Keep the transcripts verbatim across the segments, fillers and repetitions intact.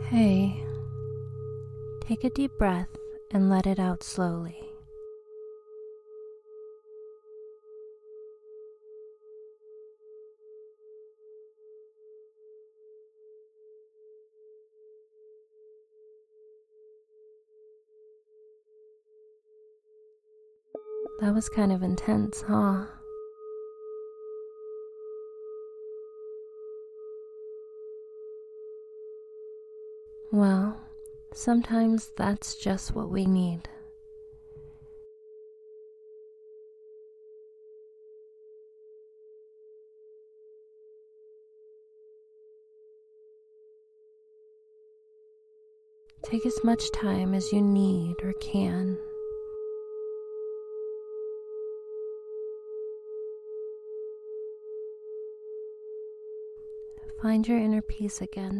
Hey, take a deep breath and let it out slowly. That was kind of intense, huh? Well, sometimes that's just what we need. Take as much time as you need or can. Find your inner peace again.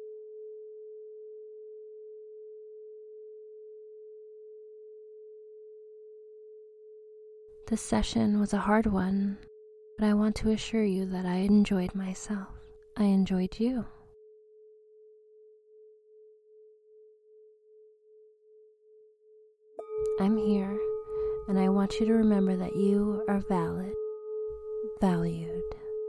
This session was a hard one, but I want to assure you that I enjoyed myself. I enjoyed you. I'm here, and I want you to remember that you are valid, valued.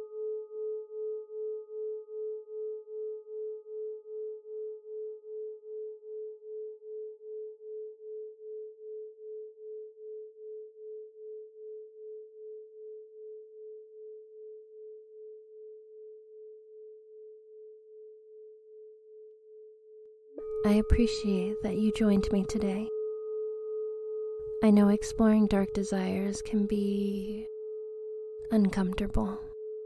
I appreciate that you joined me today. I know exploring dark desires can be uncomfortable.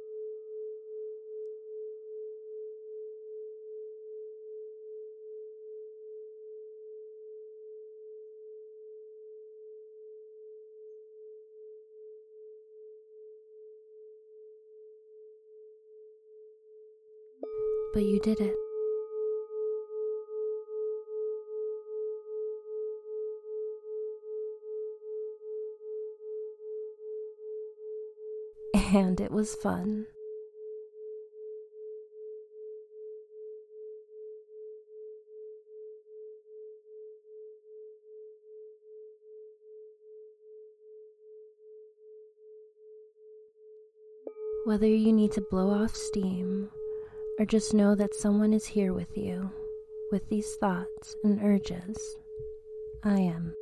But you did it. And it was fun. Whether you need to blow off steam or just know that someone is here with you, with these thoughts and urges, I am.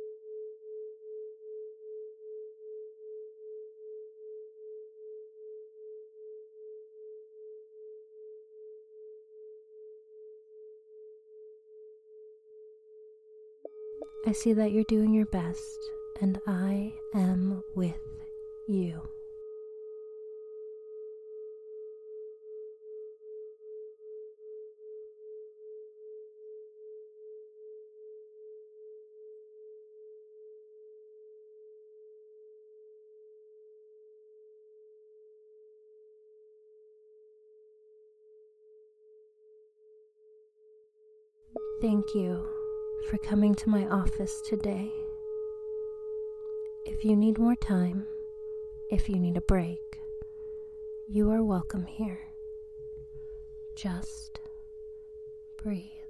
I see that you're doing your best, and I am with you. Thank you for coming to my office today. If you need more time, if you need a break, you are welcome here. Just breathe.